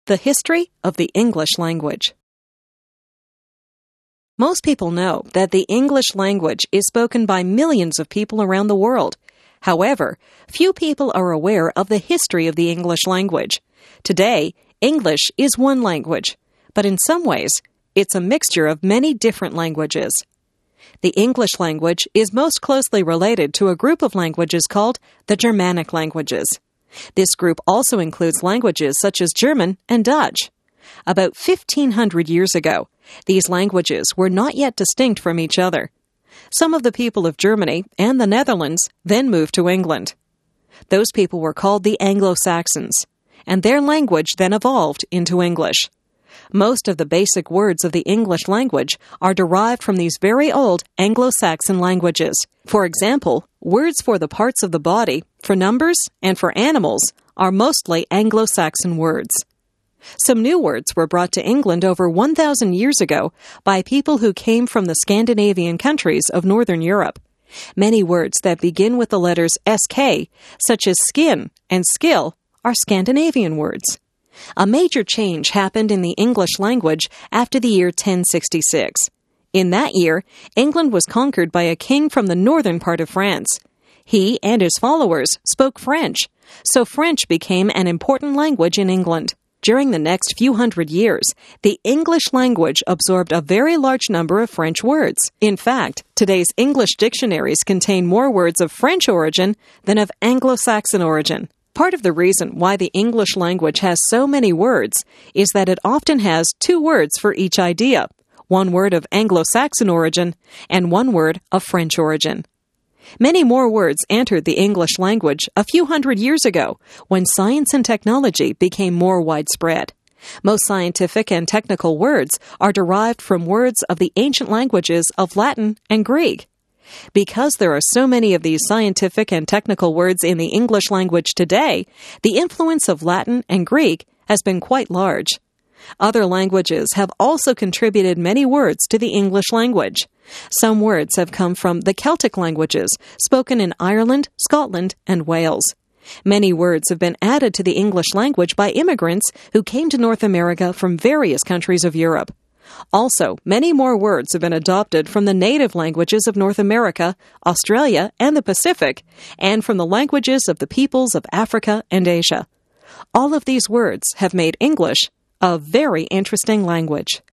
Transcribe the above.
The history of the English language. Most people know that the English language is spoken by millions of people around the world. However, few people are aware of the history of the English language. Today, English is one language, but in some ways, it's a mixture of many different languages. The English language is most closely related to a group of languages called the Germanic languages. This group also includes languages such as German and Dutch. About 1,500 years ago, these languages were not yet distinct from each other. Some of the people of Germany and the Netherlands then moved to England. Those people were called the Anglo-Saxons, and their language then evolved into English. Most of the basic words of the English language are derived from these very old Anglo-Saxon languages. For example, words for the parts of the body, for numbers, and for animals are mostly Anglo-Saxon words. Some new words were brought to England over 1,000 years ago by people who came from the Scandinavian countries of Northern Europe. Many words that begin with the letters SK, such as skin and skill, are Scandinavian words. A major change happened in the English language after the year 1066. In that year, England was conquered by a king from the northern part of France. He and his followers spoke French, so French became an important language in England. During the next few hundred years, the English language absorbed a very large number of French words. In fact, today's English dictionaries contain more words of French origin than of Anglo-Saxon origin. Part of the reason why the English language has so many words is that it often has two words for each idea, one word of Anglo-Saxon origin and one word of French origin. Many more words entered the English language a few hundred years ago when science and technology became more widespread. Most scientific and technical words are derived from words of the ancient languages of Latin and Greek. Because there are so many of these scientific and technical words in the English language today, the influence of Latin and Greek has been quite large. Other languages have also contributed many words to the English language. Some words have come from the Celtic languages, spoken in Ireland, Scotland, and Wales. Many words have been added to the English language by immigrants who came to North America from various countries of Europe. Also, many more words have been adopted from the native languages of North America, Australia, and the Pacific, and from the languages of the peoples of Africa and Asia. All of these words have made English a very interesting language.